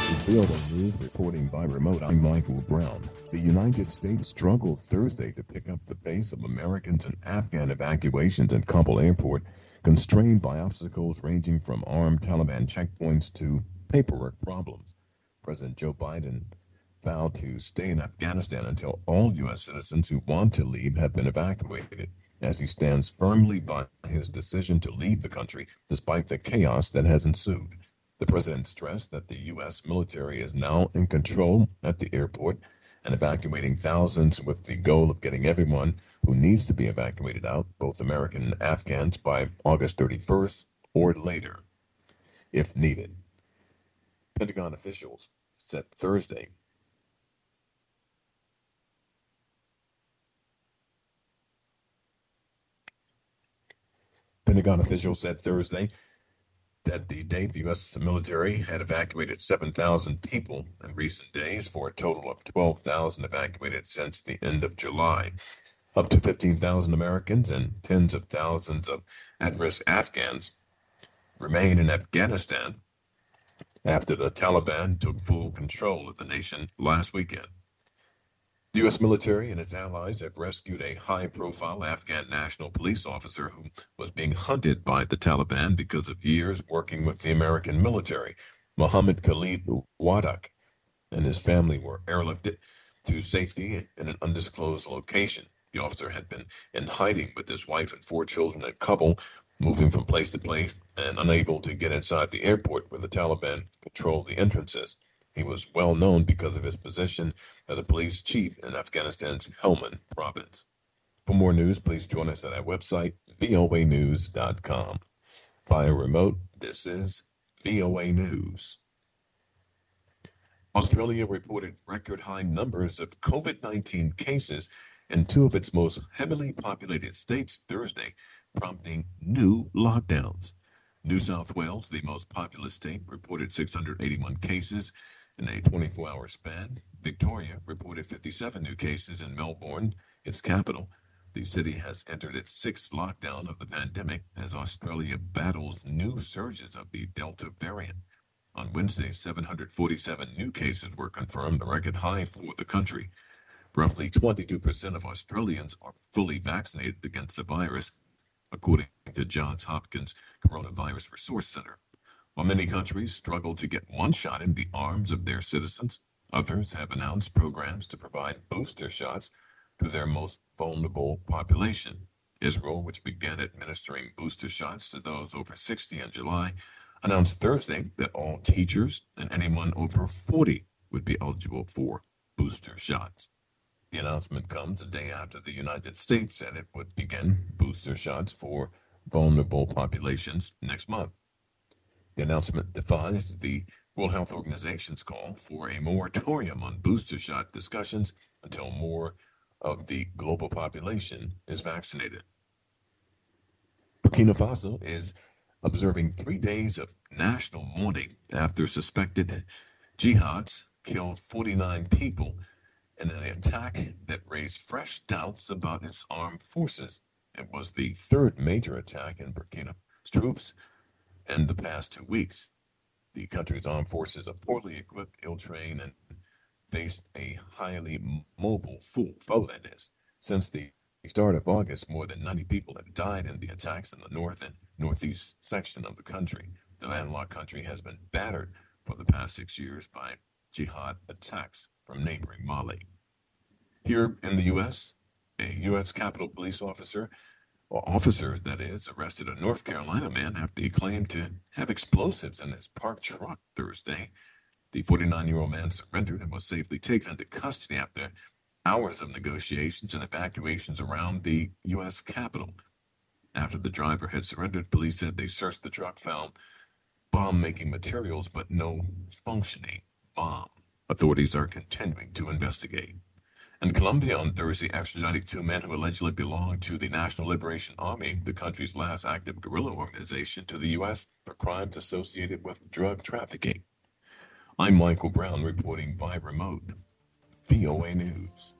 This is VOA News reporting by remote. I'm Michael Brown. The United States struggled Thursday to pick up the pace of Americans and Afghan evacuations at Kabul airport, constrained by obstacles ranging from armed Taliban checkpoints to paperwork problems. President Joe Biden vowed to stay in Afghanistan until all U.S. citizens who want to leave have been evacuated, as he stands firmly by his decision to leave the country despite the chaos that has ensued. The president stressed that the U.S. military is now in control at the airport and evacuating thousands with the goal of getting everyone who needs to be evacuated out, both American and Afghans, by August 31st or later, if needed. Pentagon officials said Thursday that the date the U.S. military had evacuated 7,000 people in recent days, for a total of 12,000 evacuated since the end of July. Up to 15,000 Americans and tens of thousands of at-risk Afghans remain in Afghanistan after the Taliban took full control of the nation last weekend. The U.S. military and its allies have rescued a high-profile Afghan national police officer who was being hunted by the Taliban because of years working with the American military. Mohammed Khalid Wadak and his family were airlifted to safety in an undisclosed location. The officer had been in hiding with his wife and 4 children at Kabul, moving from place to place and unable to get inside the airport where the Taliban controlled the entrances. He was well known because of his position as a police chief in Afghanistan's Helmand province. For more news, please join us at our website, voanews.com. Via remote, this is VOA News. Australia reported record high numbers of COVID-19 cases in 2 of its most heavily populated states Thursday, prompting new lockdowns. New South Wales, the most populous state, reported 681 cases in a 24-hour span. Victoria reported 57 new cases in Melbourne, its capital. The city has entered its 6th lockdown of the pandemic as Australia battles new surges of the Delta variant. On Wednesday, 747 new cases were confirmed, a record high for the country. Roughly 22% of Australians are fully vaccinated against the virus, according to Johns Hopkins Coronavirus Resource Center. While many countries struggle to get one shot in the arms of their citizens, others have announced programs to provide booster shots to their most vulnerable population. Israel, which began administering booster shots to those over 60 in July, announced Thursday that all teachers and anyone over 40 would be eligible for booster shots. The announcement comes a day after the United States said it would begin booster shots for vulnerable populations next month. The announcement defies the World Health Organization's call for a moratorium on booster shot discussions until more of the global population is vaccinated. Burkina Faso is observing 3 days of national mourning after suspected jihads killed 49 people in an attack that raised fresh doubts about its armed forces. It was the 3rd major attack in Burkina's troops in the past 2 weeks. The country's armed forces are poorly equipped, ill-trained, and faced a highly mobile foe, that is. Since the start of August, more than 90 people have died in the attacks in the north and northeast section of the country. The landlocked country has been battered for the past 6 years by jihad attacks from neighboring Mali. Here in the U.S., a U.S. Capitol Police officer arrested a North Carolina man after he claimed to have explosives in his parked truck Thursday. The 49-year-old man surrendered and was safely taken into custody after hours of negotiations and evacuations around the U.S. Capitol. After the driver had surrendered, police said they searched the truck, found bomb-making materials, but no functioning bomb. Authorities are continuing to investigate. In Colombia on Thursday, extradited 2 men who allegedly belonged to the National Liberation Army, the country's last active guerrilla organization, to the U.S. for crimes associated with drug trafficking. I'm Michael Brown reporting by remote. VOA News.